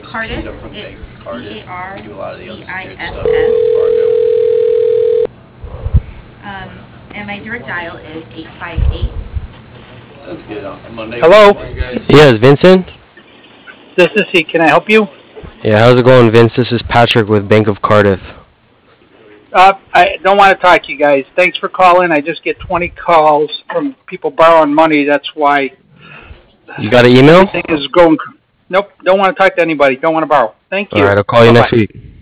Cardiff. Sheeta from Bank It's of Cardiff. We do a lot of the unsecured stuff CARDISS. for And my direct dial is 858. Fargo. Sounds good. On Monday. Hello? Yes, Vincent? This is he. Can I help you? Yeah, how's it going, Vince? This is Patrick with Bank of Cardiff. I don't want to talk to you guys. Thanks for calling. I just get 20 calls from people borrowing money. That's why You got an email? everything is going. Nope, don't want to talk to anybody. Don't want to borrow. Thank you. All right, I'll call you Bye-bye. next week.